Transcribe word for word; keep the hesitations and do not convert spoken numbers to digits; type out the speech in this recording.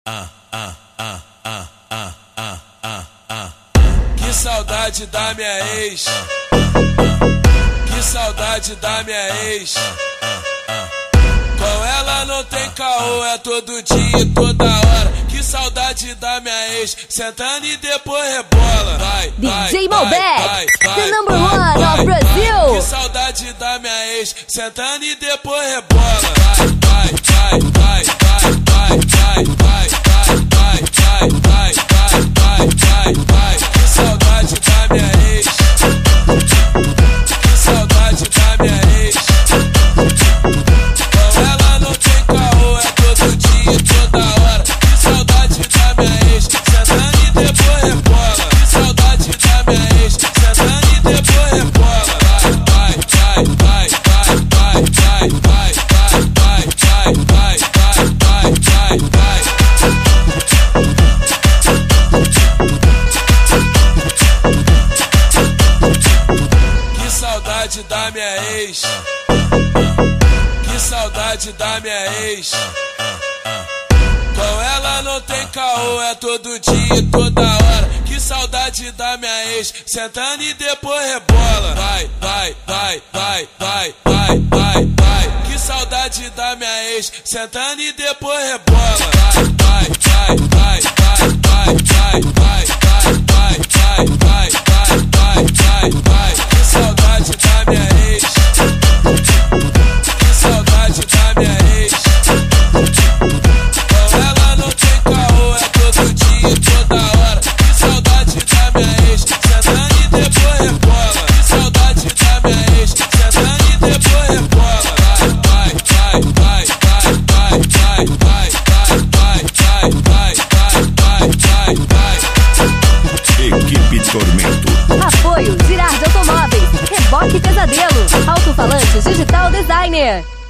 Ah, ah, ah, ah, ah, ah, ah, ah. Que saudade da minha ex. Que saudade da minha ex. Com ela não tem caô, é todo dia e toda hora. Que saudade da minha ex, sentando e depois rebola. Vai, vai, D J vai, Malbec, vai, vai, the number vai, one vai, of Brazil. Vai. Que saudade da minha ex, sentando e depois rebola. Vai, vai, vai, vai, vai, vai, vai, vai, vai, vai, vai, vai, vai, vai, vai. Que saudade da minha ex. Que saudade da minha ex. Com ela não tem caô, é todo dia e toda hora. Que saudade da minha ex, sentando e depois rebola. Que saudade da minha ex, sentando e depois rebola. Vai, vai, vai, vai, vai, vai, vai, vai, vai, vai, vai, vai, vai, vai. Que saudade da minha ex. Que saudade da minha ex. Com ela não tem caô, é todo dia e toda hora. Que saudade da minha ex, sentando e depois rebola. Vai, vai, vai, vai, vai, vai, vai, vai. Que saudade da minha ex, sentando e depois rebola. Vai, vai, vai, vai, vai, vai, vai, vai, vai, vai, vai, vai, vai, vai. Que saudade da minha ex. Que saudade da minha ex. Com ela não tem caô, é todo dia e toda hora. Que saudade da minha ex, sentando e depois rebola. Que saudade da minha ex, sentando e depois rebola. Vai, vai, vai, vai, vai, vai, vai, vai, vai, vai, vai, vai, vai. Equipe Tormento. Apoio Girardi Automóveis, Reboque Pesadelo, Alto-Falantes Digital Designer.